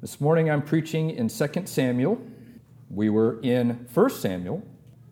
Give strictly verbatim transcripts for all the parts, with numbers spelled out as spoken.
This morning I'm preaching in Second Samuel. We were in First Samuel,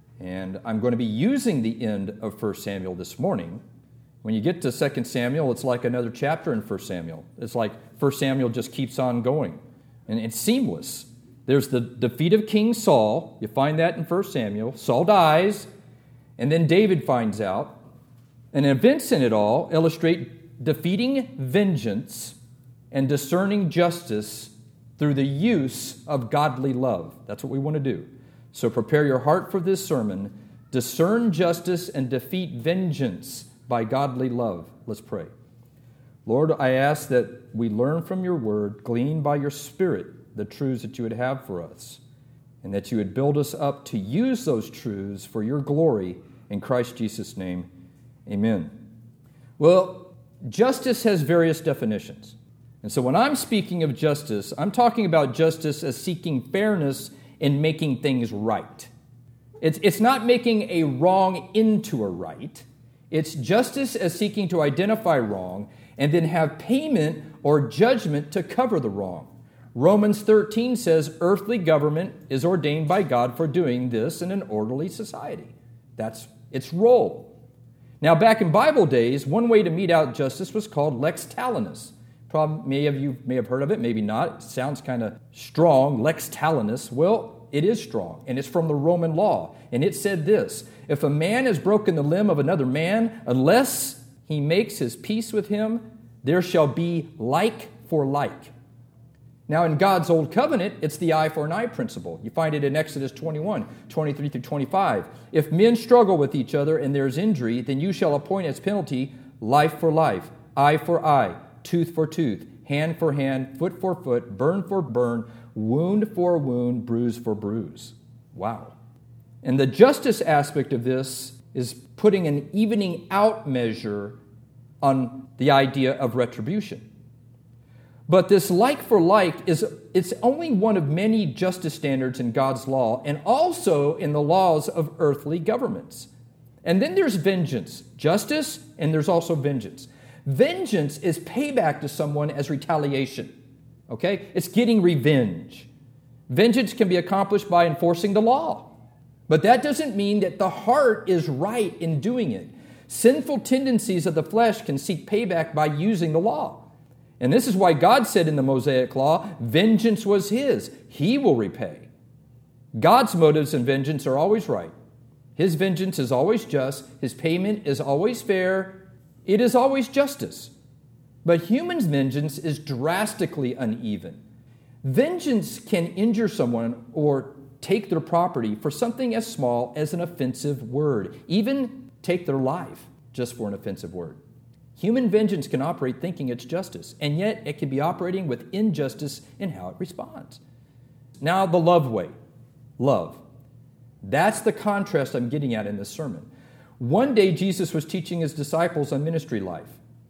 and I'm going to be using the end of First Samuel this morning. When you get to Second Samuel, it's like another chapter in First Samuel. It's like First Samuel just keeps on going, and it's seamless. There's the defeat of King Saul. You find that in First Samuel. Saul dies, and then David finds out. And events in it all illustrate defeating vengeance and discerning justice through the use of godly love. That's what we want to do. So prepare your heart for this sermon. Discern justice and defeat vengeance by godly love. Let's pray. Lord, I ask that we learn from your word, glean by your Spirit, the truths that you would have for us, and that you would build us up to use those truths for your glory. In Christ Jesus' name, amen. Well, justice has various definitions. And so when I'm speaking of justice, I'm talking about justice as seeking fairness in making things right. It's, it's not making a wrong into a right. It's justice as seeking to identify wrong and then have payment or judgment to cover the wrong. Romans thirteen says earthly government is ordained by God for doing this in an orderly society. That's its role. Now, back in Bible days, one way to mete out justice was called lex talionis. Probably many of you may have heard of it, maybe not. It sounds kind of strong, lex talionis. Well, it is strong, and it's from the Roman law. And it said this: if a man has broken the limb of another man, unless he makes his peace with him, there shall be like for like. Now, in God's old covenant, it's the eye for an eye principle. You find it in Exodus twenty-one, twenty-three through twenty-five. If men struggle with each other and there is injury, then you shall appoint as penalty life for life, eye for eye, tooth for tooth, hand for hand, foot for foot, burn for burn, wound for wound, bruise for bruise. Wow. And the justice aspect of this is putting an evening out measure on the idea of retribution. But this like for like is it's only one of many justice standards in God's law and also in the laws of earthly governments. And then there's vengeance, justice, and there's also vengeance. Vengeance is payback to someone as retaliation. Okay? It's getting revenge. Vengeance can be accomplished by enforcing the law. But that doesn't mean that the heart is right in doing it. Sinful tendencies of the flesh can seek payback by using the law. And this is why God said in the Mosaic Law, vengeance was his. He will repay. God's motives in vengeance are always right. His vengeance is always just. His payment is always fair. It is always justice. But human vengeance is drastically uneven. Vengeance can injure someone or take their property for something as small as an offensive word, even take their life just for an offensive word. Human vengeance can operate thinking it's justice, and yet it can be operating with injustice in how it responds. Now, the love way. Love. That's the contrast I'm getting at in this sermon. One day, Jesus was teaching his disciples on ministry life,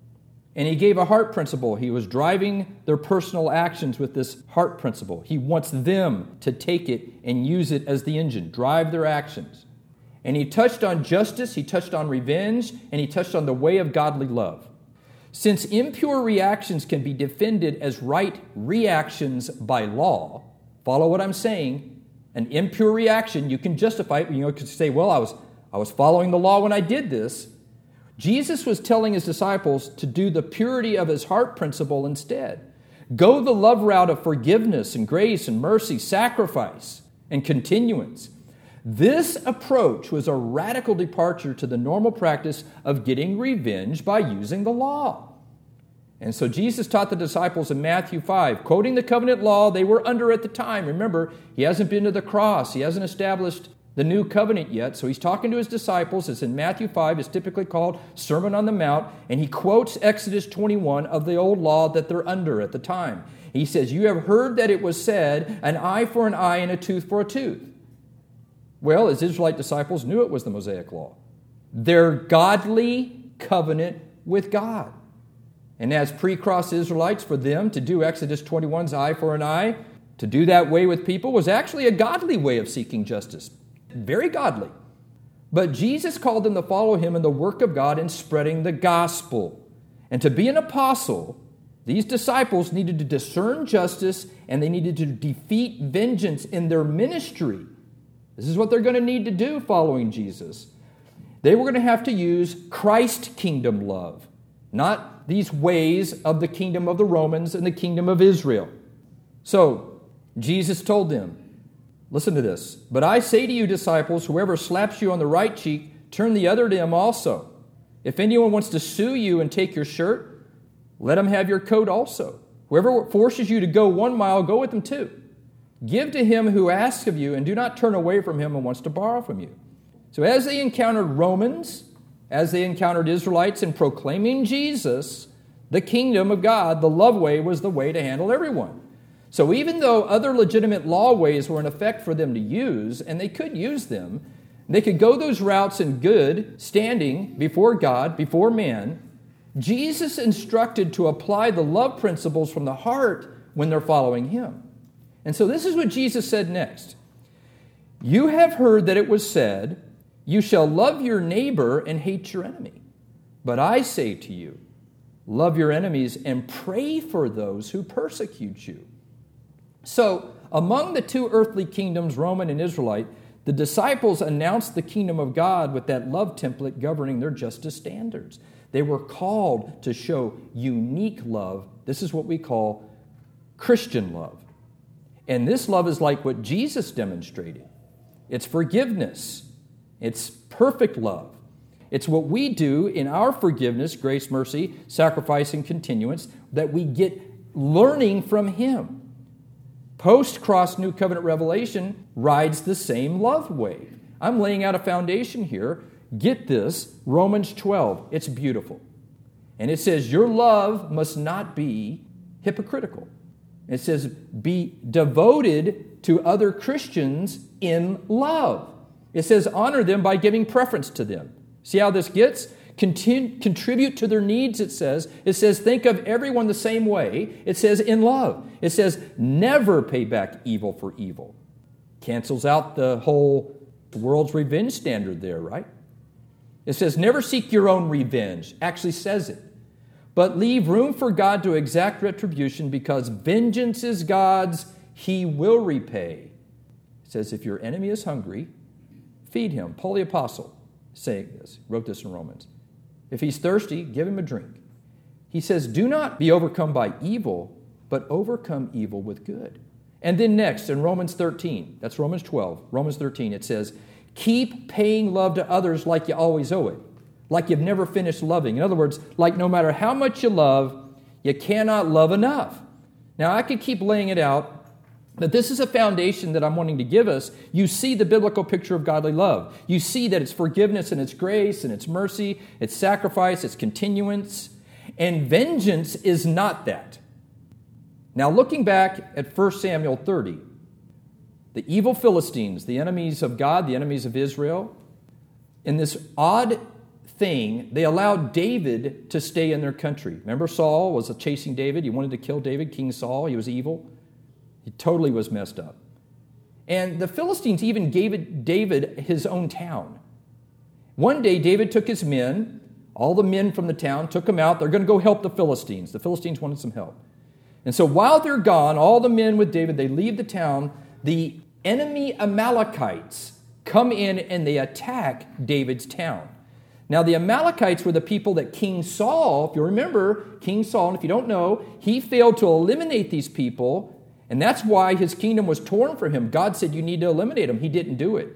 and he gave a heart principle. He was driving their personal actions with this heart principle. He wants them to take it and use it as the engine, drive their actions. And he touched on justice, he touched on revenge, and he touched on the way of godly love. Since impure reactions can be defended as right reactions by law, follow what I'm saying, an impure reaction, you can justify it. You know, you could say, well, I was, I was following the law when I did this. Jesus was telling his disciples to do the purity of his heart principle instead. Go the love route of forgiveness and grace and mercy, sacrifice and continuance. This approach was a radical departure to the normal practice of getting revenge by using the law. And so Jesus taught the disciples in Matthew five, quoting the covenant law they were under at the time. Remember, he hasn't been to the cross. He hasn't established the new covenant yet. So he's talking to his disciples. It's in Matthew five. It's typically called Sermon on the Mount. And he quotes Exodus twenty-one of the old law that they're under at the time. He says, you have heard that it was said, an eye for an eye and a tooth for a tooth. Well, his Israelite disciples knew it was the Mosaic Law. Their godly covenant with God. And as pre-cross Israelites, for them to do Exodus twenty-one's eye for an eye, to do that way with people was actually a godly way of seeking justice. Very godly. But Jesus called them to follow him in the work of God in spreading the gospel. And to be an apostle, These disciples needed to discern justice, and they needed to defeat vengeance in their ministry. This is what they're going to need to do following Jesus. They were going to have to use Christ kingdom love, not these ways of the kingdom of the Romans and the kingdom of Israel. So, Jesus told them, listen to this, "But I say to you, disciples, whoever slaps you on the right cheek, turn the other to him also. If anyone wants to sue you and take your shirt, let him have your coat also. Whoever forces you to go one mile, go with them too. Give to him who asks of you, and do not turn away from him and wants to borrow from you." So as they encountered Romans, as they encountered Israelites in proclaiming Jesus, the kingdom of God, the love way was the way to handle everyone. So even though other legitimate law ways were in effect for them to use, and they could use them, they could go those routes in good standing before God, before man, Jesus instructed to apply the love principles from the heart when they're following him. And so this is what Jesus said next. "You have heard that it was said, 'You shall love your neighbor and hate your enemy.' But I say to you, love your enemies and pray for those who persecute you." So, among the two earthly kingdoms, Roman and Israelite, the disciples announced the kingdom of God with that love template governing their justice standards. They were called to show unique love. This is what we call Christian love. And this love is like what Jesus demonstrated. It's forgiveness. It's perfect love. It's what we do in our forgiveness, grace, mercy, sacrifice, and continuance that we get learning from him. Post-cross New Covenant revelation rides the same love wave. I'm laying out a foundation here. Get this, Romans twelve. It's beautiful. And it says, your love must not be hypocritical. It says, be devoted to other Christians in love. It says, honor them by giving preference to them. See how this gets? Continue, contribute to their needs, it says. It says, think of everyone the same way. It says, in love. It says, never pay back evil for evil. Cancels out the whole world's revenge standard there, right? It says, never seek your own revenge. Actually says it. But leave room for God to exact retribution, because vengeance is God's. He will repay. It says, if your enemy is hungry, feed him. Paul the Apostle saying this, wrote this in Romans. If he's thirsty, give him a drink. He says, do not be overcome by evil, but overcome evil with good. And then next in Romans thirteen, that's Romans twelve, Romans thirteen, it says, keep paying love to others like you always owe it, like you've never finished loving. In other words, like no matter how much you love, you cannot love enough. Now, I could keep laying it out, but this is a foundation that I'm wanting to give us. You see the biblical picture of godly love. You see that it's forgiveness and it's grace and it's mercy, it's sacrifice, it's continuance, and vengeance is not that. Now, looking back at First Samuel thirty, the evil Philistines, the enemies of God, the enemies of Israel, in this odd thing, they allowed David to stay in their country. Remember, Saul was chasing David. He wanted to kill David, King Saul. He was evil. He totally was messed up. And the Philistines even gave David his own town. One day, David took his men, all the men from the town, took them out. They're going to go help the Philistines. The Philistines wanted some help. And so while they're gone, all the men with David, they leave the town. The enemy Amalekites come in and they attack David's town. Now, the Amalekites were the people that King Saul, if you remember, King Saul, and if you don't know, he failed to eliminate these people. And that's why his kingdom was torn from him. God said, you need to eliminate them. He didn't do it.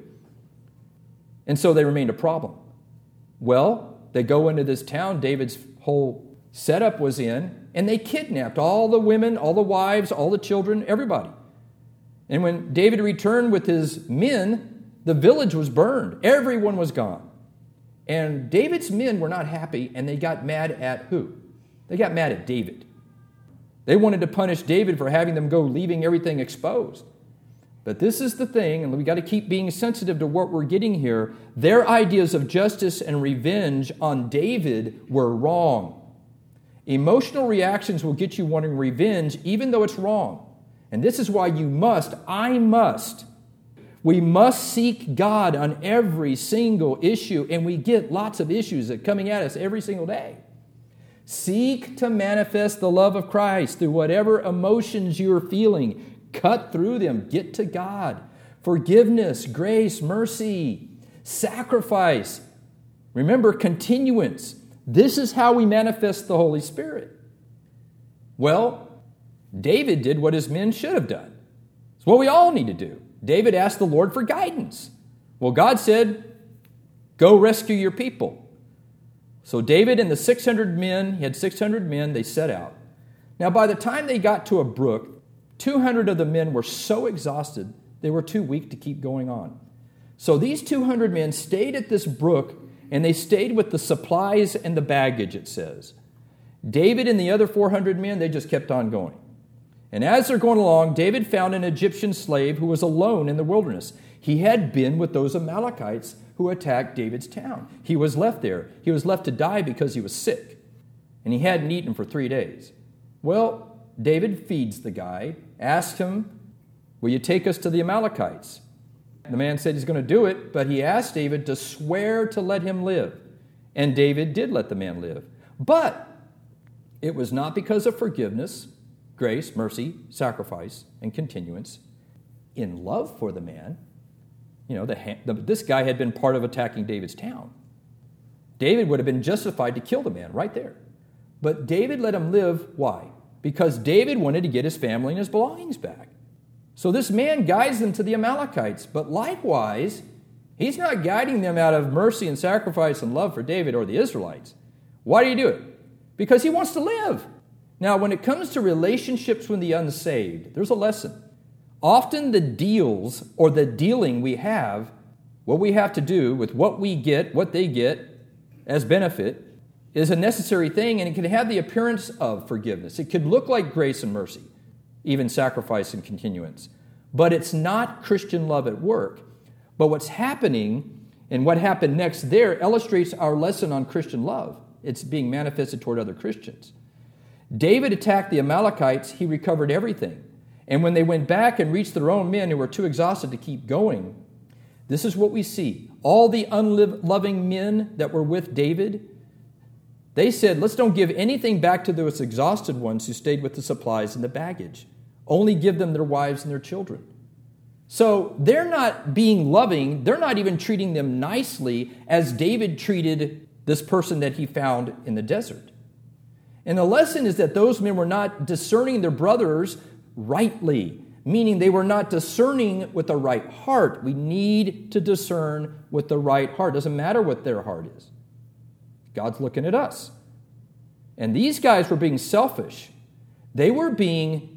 And so they remained a problem. Well, they go into this town David's whole setup was in, and they kidnapped all the women, all the wives, all the children, everybody. And when David returned with his men, the village was burned. Everyone was gone. And David's men were not happy, and they got mad at who? They got mad at David. They wanted to punish David for having them go, leaving everything exposed. But this is the thing, and we got to keep being sensitive to what we're getting here. Their ideas of justice and revenge on David were wrong. Emotional reactions will get you wanting revenge, even though it's wrong. And this is why you must, I must, we must seek God on every single issue, and we get lots of issues that are coming at us every single day. Seek to manifest the love of Christ through whatever emotions you're feeling. Cut through them. Get to God. Forgiveness, grace, mercy, sacrifice. Remember, continuance. This is how we manifest the Holy Spirit. Well, David did what his men should have done. It's what we all need to do. David asked the Lord for guidance. Well, God said, go rescue your people. So David and the six hundred men, he had six hundred men, they set out. Now, by the time they got to a brook, two hundred of the men were so exhausted, they were too weak to keep going on. So these two hundred men stayed at this brook, and they stayed with the supplies and the baggage, it says. David and the other four hundred men, they just kept on going. And as they're going along, David found an Egyptian slave who was alone in the wilderness. He had been with those Amalekites who attacked David's town. He was left there. He was left to die because he was sick, and he hadn't eaten for three days. Well, David feeds the guy, asks him, will you take us to the Amalekites? The man said he's going to do it, but he asked David to swear to let him live. And David did let the man live. But it was not because of forgiveness, grace, mercy, sacrifice, and continuance. In love for the man, you know, the, the, this guy had been part of attacking David's town. David would have been justified to kill the man right there. But David let him live. Why? Because David wanted to get his family and his belongings back. So this man guides them to the Amalekites. But likewise, he's not guiding them out of mercy and sacrifice and love for David or the Israelites. Why do you do it? Because he wants to live. Now, when it comes to relationships with the unsaved, there's a lesson. Often the deals or the dealing we have, what we have to do with what we get, what they get as benefit, is a necessary thing, and it can have the appearance of forgiveness. It could look like grace and mercy, even sacrifice and continuance. But it's not Christian love at work. But what's happening and what happened next there illustrates our lesson on Christian love. It's being manifested toward other Christians. David attacked the Amalekites. He recovered everything. And when they went back and reached their own men who were too exhausted to keep going, this is what we see. All the unloving men that were with David, they said, let's don't give anything back to those exhausted ones who stayed with the supplies and the baggage. Only give them their wives and their children. So they're not being loving. They're not even treating them nicely as David treated this person that he found in the desert. And the lesson is that those men were not discerning their brothers rightly, meaning they were not discerning with the right heart. We need to discern with the right heart. Doesn't matter what their heart is. God's looking at us. And these guys were being selfish. They were being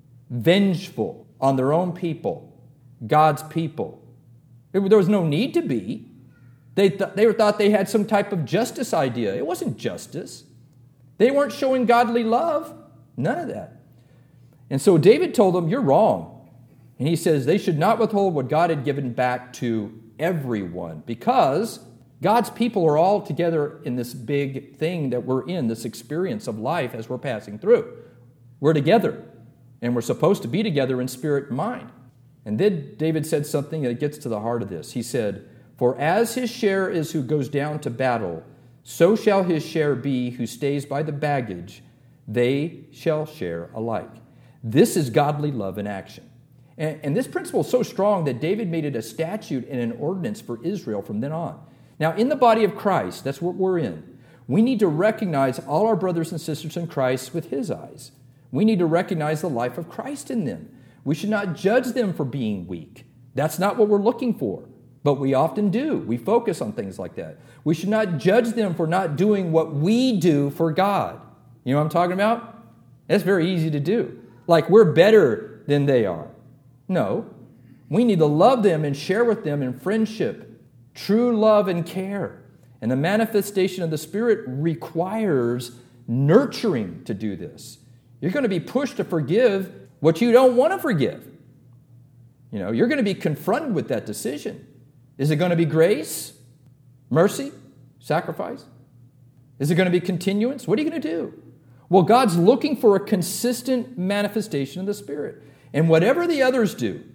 vengeful on their own people, God's people. There was no need to be. They, th- they thought they had some type of justice idea. It wasn't justice. They weren't showing godly love. None of that. And so David told them, you're wrong. And he says they should not withhold what God had given back to everyone, because God's people are all together in this big thing that we're in, this experience of life as we're passing through. We're together, and we're supposed to be together in spirit and mind. And then David said something that gets to the heart of this. He said, for as his share is who goes down to battle, so shall his share be who stays by the baggage. They shall share alike. This is godly love in action. And, and this principle is so strong that David made it a statute and an ordinance for Israel from then on. Now, in the body of Christ, that's what we're in. We need to recognize all our brothers and sisters in Christ with his eyes. We need to recognize the life of Christ in them. We should not judge them for being weak. That's not what we're looking for. But we often do. We focus on things like that. We should not judge them for not doing what we do for God. You know what I'm talking about? That's very easy to do. Like we're better than they are. No. We need to love them and share with them in friendship, true love and care. And the manifestation of the Spirit requires nurturing to do this. You're going to be pushed to forgive what you don't want to forgive. You know, you're going to be confronted with that decision. Is it going to be grace, mercy, sacrifice? Is it going to be continuance? What are you going to do? Well, God's looking for a consistent manifestation of the Spirit. And whatever the others do,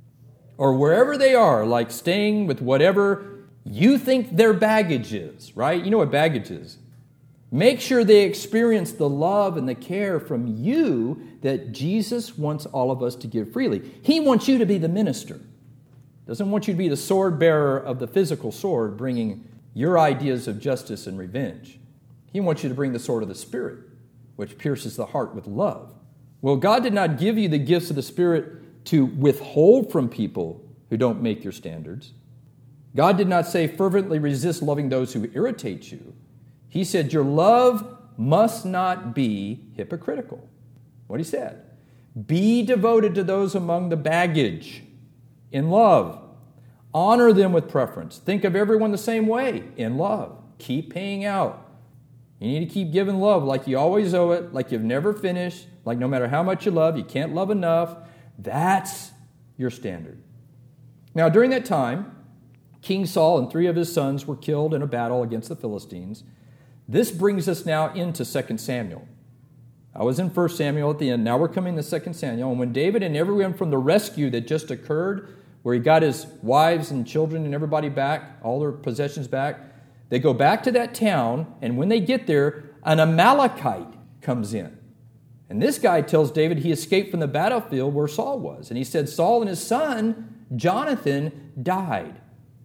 or wherever they are, like staying with whatever you think their baggage is, right? You know what baggage is. Make sure they experience the love and the care from you that Jesus wants all of us to give freely. He wants you to be the minister. Doesn't want you to be the sword bearer of the physical sword, bringing your ideas of justice and revenge. He wants you to bring the sword of the Spirit, which pierces the heart with love. Well, God did not give you the gifts of the Spirit to withhold from people who don't make your standards. God did not say fervently resist loving those who irritate you. He said your love must not be hypocritical. What he said. Be devoted to those among the baggage in love. Honor them with preference. Think of everyone the same way in love. Keep paying out. You need to keep giving love like you always owe it, like you've never finished, like no matter how much you love, you can't love enough. That's your standard. Now, during that time, King Saul and three of his sons were killed in a battle against the Philistines. This brings us now into Second Samuel. I was in First Samuel at the end. Now we're coming to Second Samuel. And when David and everyone from the rescue that just occurred, where he got his wives and children and everybody back, all their possessions back, they go back to that town, and when they get there, an Amalekite comes in. And this guy tells David he escaped from the battlefield where Saul was. And he said Saul and his son, Jonathan, died.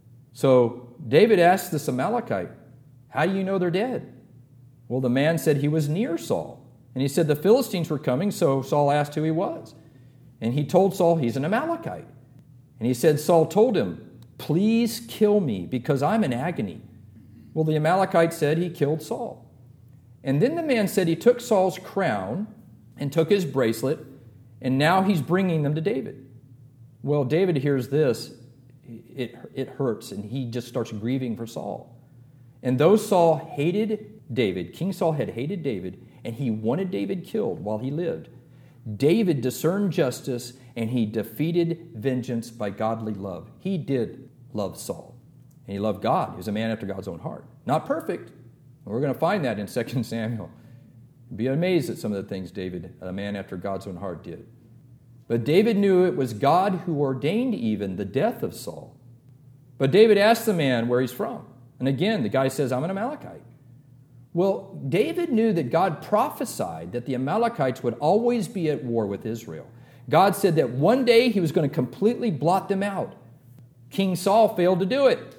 So David asked this Amalekite, how do you know they're dead? Well, the man said he was near Saul. And he said the Philistines were coming, so Saul asked who he was. And he told Saul he's an Amalekite. And he said Saul told him, please kill me because I'm in agony. Well, the Amalekite said he killed Saul. And then the man said he took Saul's crown and took his bracelet, and now he's bringing them to David. Well, David hears this. It, it hurts, and he just starts grieving for Saul. And though Saul hated David, King Saul had hated David, and he wanted David killed while he lived, David discerned justice, and he defeated vengeance by godly love. He did love Saul, and he loved God. He was a man after God's own heart. Not perfect. We're going to find that in Second Samuel. Be amazed at some of the things David, a man after God's own heart, did. But David knew it was God who ordained even the death of Saul. But David asked the man where he's from. And again, the guy says, I'm an Amalekite. Well, David knew that God prophesied that the Amalekites would always be at war with Israel. God said that one day he was going to completely blot them out. King Saul failed to do it.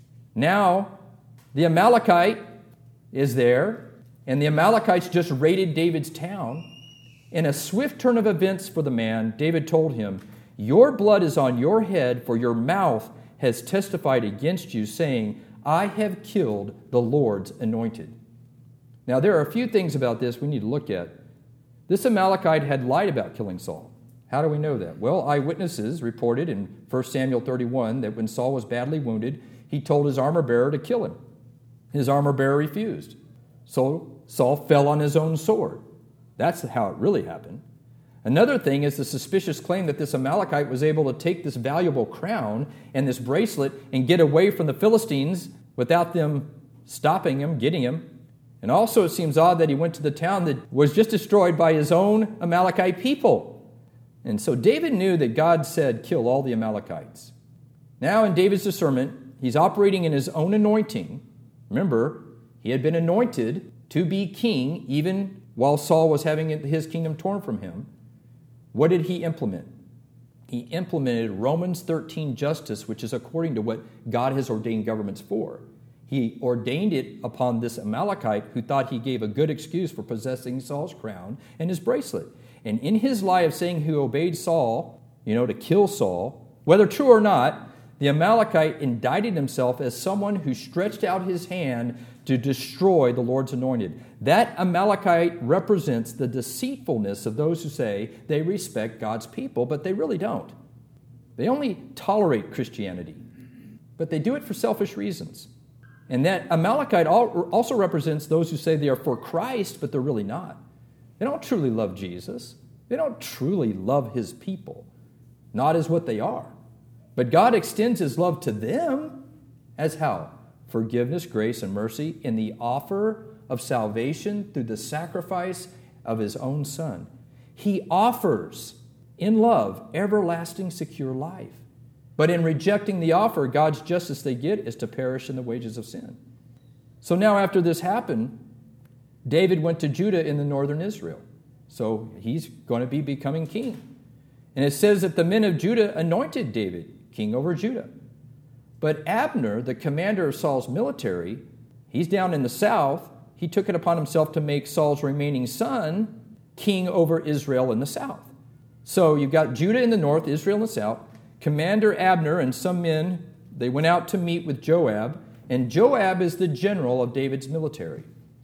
Now, the Amalekite is there, and the Amalekites just raided David's town. In a swift turn of events for the man, David told him, your blood is on your head, for your mouth has testified against you, saying, I have killed the Lord's anointed. Now, there are a few things about this we need to look at. This Amalekite had lied about killing Saul. How do we know that? Well, eyewitnesses reported in First Samuel thirty-one that when Saul was badly wounded, he told his armor-bearer to kill him. His armor-bearer refused. So Saul fell on his own sword. That's how it really happened. Another thing is the suspicious claim that this Amalekite was able to take this valuable crown and this bracelet and get away from the Philistines without them stopping him, getting him. And also it seems odd that he went to the town that was just destroyed by his own Amalekite people. And so David knew that God said, kill all the Amalekites. Now in David's discernment, he's operating in his own anointing. Remember, he had been anointed to be king even while Saul was having his kingdom torn from him. What did he implement? He implemented Romans thirteen justice, which is according to what God has ordained governments for. He ordained it upon this Amalekite who thought he gave a good excuse for possessing Saul's crown and his bracelet. And in his lie of saying he obeyed Saul, you know, to kill Saul, whether true or not, the Amalekite indicted himself as someone who stretched out his hand to destroy the Lord's anointed. That Amalekite represents the deceitfulness of those who say they respect God's people, but they really don't. They only tolerate Christianity, but they do it for selfish reasons. And that Amalekite also represents those who say they are for Christ, but they're really not. They don't truly love Jesus. They don't truly love his people, not as what they are. But God extends his love to them as how? Forgiveness, grace, and mercy in the offer of salvation through the sacrifice of his own Son. He offers, in love, everlasting secure life. But in rejecting the offer, God's justice they get is to perish in the wages of sin. So now after this happened, David went to Judah in the northern Israel. So he's going to be becoming king. And it says that the men of Judah anointed David king over Judah. But Abner, the commander of Saul's military, he's down in the south. He took it upon himself to make Saul's remaining son king over Israel in the south. So you've got Judah in the north, Israel in the south. Commander Abner and some men, they went out to meet with Joab. And Joab is the general of David's military.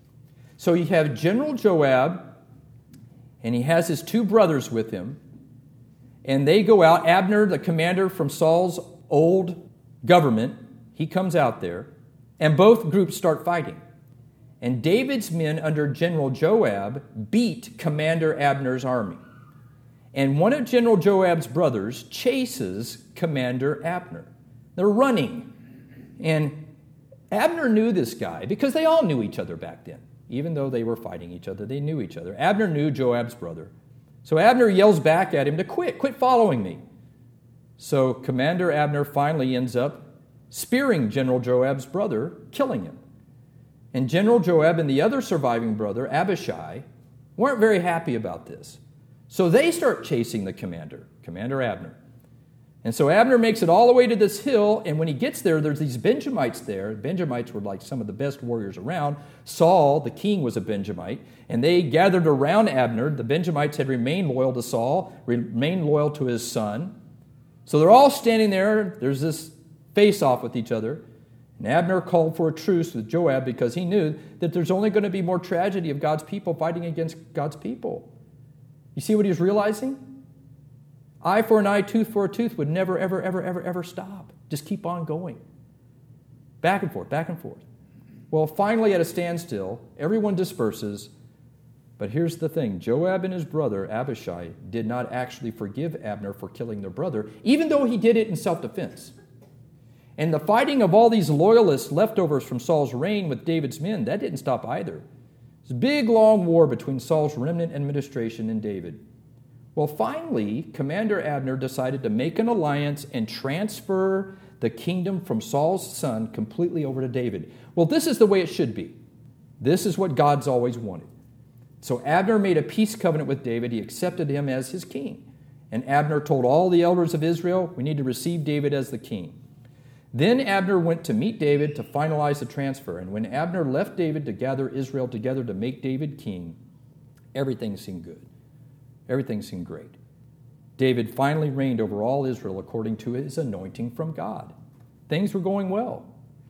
So you have General Joab, and he has his two brothers with him. And they go out. Abner, the commander from Saul's old government, he comes out there. And both groups start fighting. And David's men under General Joab beat Commander Abner's army. And one of General Joab's brothers chases Commander Abner. They're running. And Abner knew this guy because they all knew each other back then. Even though they were fighting each other, they knew each other. Abner knew Joab's brother. So Abner yells back at him to quit. Quit following me. So Commander Abner finally ends up spearing General Joab's brother, killing him. And General Joab and the other surviving brother, Abishai, weren't very happy about this. So they start chasing the commander, Commander Abner. And so Abner makes it all the way to this hill, and when he gets there, there's these Benjamites there. Benjamites were like some of the best warriors around. Saul, the king, was a Benjamite, and they gathered around Abner. The Benjamites had remained loyal to Saul, remained loyal to his son. So they're all standing there. There's this face-off with each other. And Abner called for a truce with Joab because he knew that there's only going to be more tragedy of God's people fighting against God's people. You see what he was realizing? Eye for an eye, tooth for a tooth would never, ever, ever, ever, ever stop. Just keep on going. Back and forth, back and forth. Well, finally at a standstill, everyone disperses. But here's the thing. Joab and his brother, Abishai, did not actually forgive Abner for killing their brother, even though he did it in self-defense. And the fighting of all these loyalists, leftovers from Saul's reign with David's men, that didn't stop either. It's a big, long war between Saul's remnant administration and David. Well, finally, Commander Abner decided to make an alliance and transfer the kingdom from Saul's son completely over to David. Well, this is the way it should be. This is what God's always wanted. So Abner made a peace covenant with David. He accepted him as his king. And Abner told all the elders of Israel, we need to receive David as the king. Then Abner went to meet David to finalize the transfer. And when Abner left David to gather Israel together to make David king, everything seemed good. Everything seemed great. David finally reigned over all Israel according to his anointing from God. Things were going well.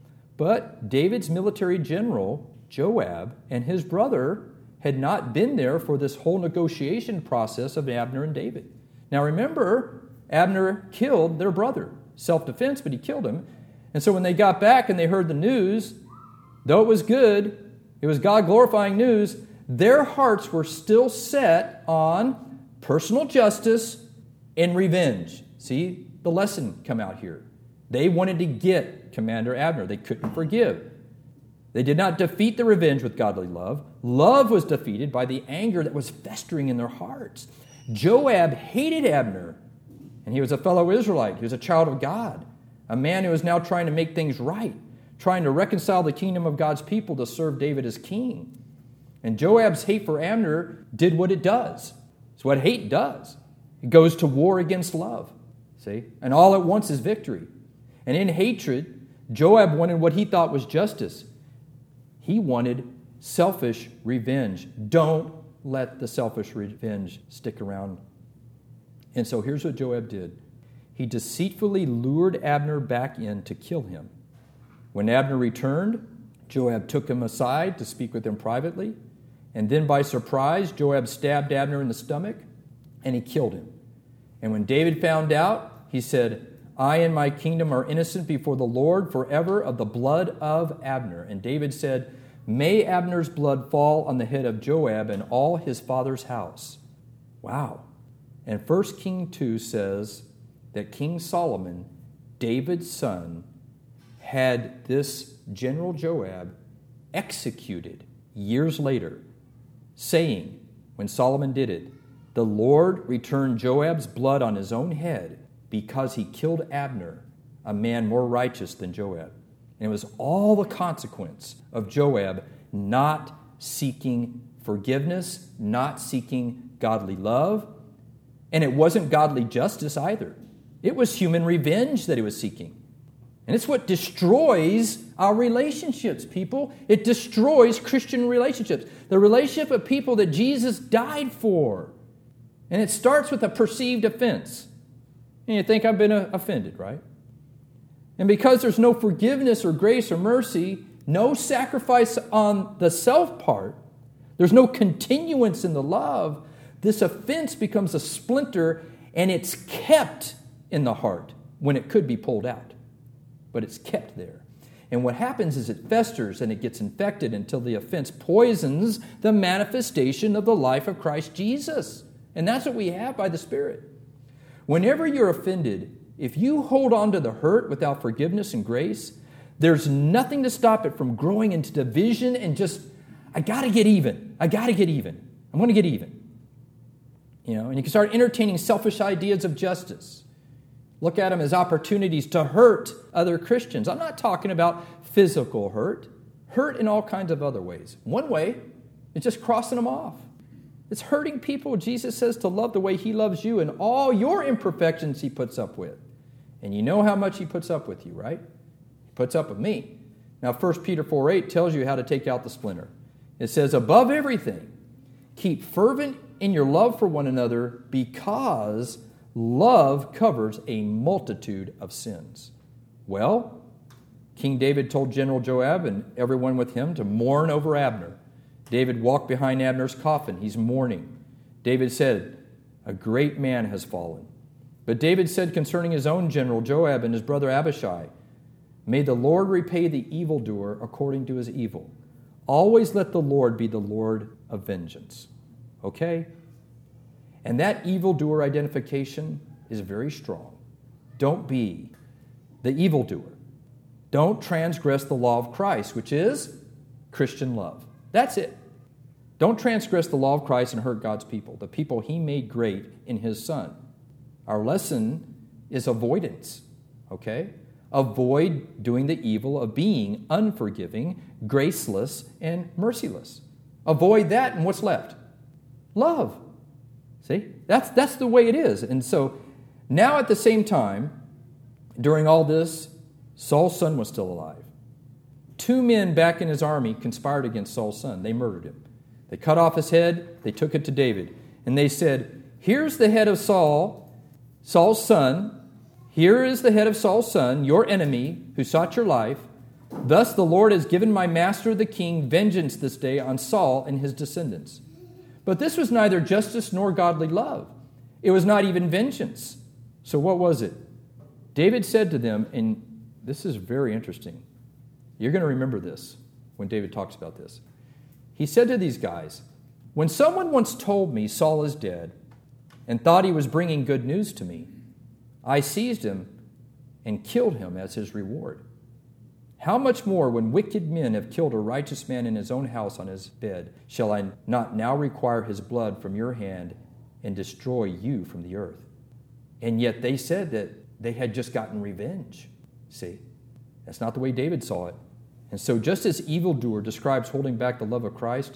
But David's military general, Joab, and his brother had not been there for this whole negotiation process of Abner and David. Now remember, Abner killed their brother. Self-defense, but he killed him. And so when they got back and they heard the news, though it was good, it was God-glorifying news, their hearts were still set on personal justice and revenge. See the lesson come out here. They wanted to get Commander Abner. They couldn't forgive. They did not defeat the revenge with godly love. Love was defeated by the anger that was festering in their hearts. Joab hated Abner, and he was a fellow Israelite. He was a child of God, a man who was now trying to make things right, trying to reconcile the kingdom of God's people to serve David as king. And Joab's hate for Abner did what it does. It's what hate does. It goes to war against love, see? And all it wants is victory. And in hatred, Joab wanted what he thought was justice. He wanted selfish revenge. Don't let the selfish revenge stick around. And so here's what Joab did. He deceitfully lured Abner back in to kill him. When Abner returned, Joab took him aside to speak with him privately. And then by surprise, Joab stabbed Abner in the stomach, and he killed him. And when David found out, he said, I and my kingdom are innocent before the Lord forever of the blood of Abner. And David said, may Abner's blood fall on the head of Joab and all his father's house. Wow. And First Kings two says that King Solomon, David's son, had this General Joab executed years later, saying, when Solomon did it, the Lord returned Joab's blood on his own head because he killed Abner, a man more righteous than Joab. And it was all the consequence of Joab not seeking forgiveness, not seeking godly love. And it wasn't godly justice either. It was human revenge that he was seeking. And it's what destroys our relationships, people. It destroys Christian relationships. The relationship of people that Jesus died for. And it starts with a perceived offense. And you think, I've been offended, right? And because there's no forgiveness or grace or mercy, no sacrifice on the self part, there's no continuance in the love, this offense becomes a splinter and it's kept in the heart when it could be pulled out. But it's kept there. And what happens is it festers and it gets infected until the offense poisons the manifestation of the life of Christ Jesus. And that's what we have by the Spirit. Whenever you're offended, if you hold on to the hurt without forgiveness and grace, there's nothing to stop it from growing into division and just, I got to get even. I got to get even. I'm going to get even. You know, and you can start entertaining selfish ideas of justice. Look at them as opportunities to hurt other Christians. I'm not talking about physical hurt. Hurt in all kinds of other ways. One way is just crossing them off. It's hurting people. Jesus says to love the way he loves you and all your imperfections he puts up with. And you know how much he puts up with you, right? He puts up with me. Now, First Peter four eight tells you how to take out the splinter. It says, above everything, keep fervent in your love for one another because love covers a multitude of sins. Well, King David told General Joab and everyone with him to mourn over Abner. David walked behind Abner's coffin. He's mourning. David said, a great man has fallen. But David said concerning his own general Joab and his brother Abishai, may the Lord repay the evildoer according to his evil. Always let the Lord be the Lord of vengeance. Okay? And that evildoer identification is very strong. Don't be the evildoer. Don't transgress the law of Christ, which is Christian love. That's it. Don't transgress the law of Christ and hurt God's people, the people he made great in his Son. Our lesson is avoidance, okay? Avoid doing the evil of being unforgiving, graceless, and merciless. Avoid that, and what's left? Love. See? That's, that's the way it is. And so now at the same time, during all this, Saul's son was still alive. Two men back in his army conspired against Saul's son. They murdered him. They cut off his head. They took it to David. And they said, here's the head of Saul, Saul's son. Here is the head of Saul's son, your enemy, who sought your life. Thus the Lord has given my master the king vengeance this day on Saul and his descendants. But this was neither justice nor godly love. It was not even vengeance. So what was it? David said to them, and this is very interesting. You're going to remember this when David talks about this. He said to these guys, when someone once told me Saul is dead and thought he was bringing good news to me, I seized him and killed him as his reward. How much more when wicked men have killed a righteous man in his own house on his bed, shall I not now require his blood from your hand and destroy you from the earth? And yet they said that they had just gotten revenge. See, that's not the way David saw it. And so just as evildoer describes holding back the love of Christ,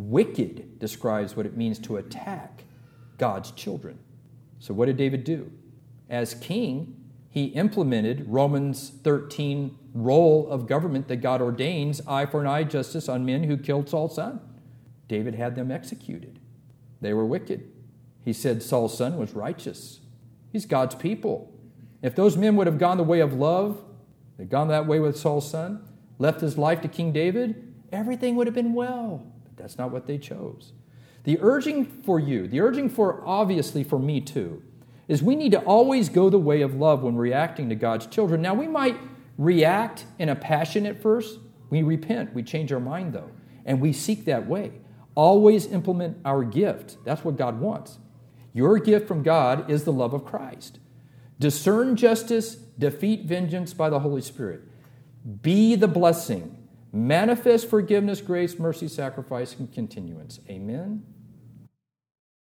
wicked describes what it means to attack God's children. So what did David do? As king, he implemented Romans thirteen role of government that God ordains, eye for an eye, justice on men who killed Saul's son. David had them executed. They were wicked. He said Saul's son was righteous. He's God's people. If those men would have gone the way of love, they'd gone that way with Saul's son, left his life to King David, everything would have been well. But that's not what they chose. The urging for you, the urging for, obviously for me too, is we need to always go the way of love when reacting to God's children. Now, we might react in a passion at first. We repent. We change our mind, though, and we seek that way. Always implement our gift. That's what God wants. Your gift from God is the love of Christ. Discern justice, defeat vengeance by the Holy Spirit. Be the blessing. Manifest forgiveness, grace, mercy, sacrifice, and continuance. Amen.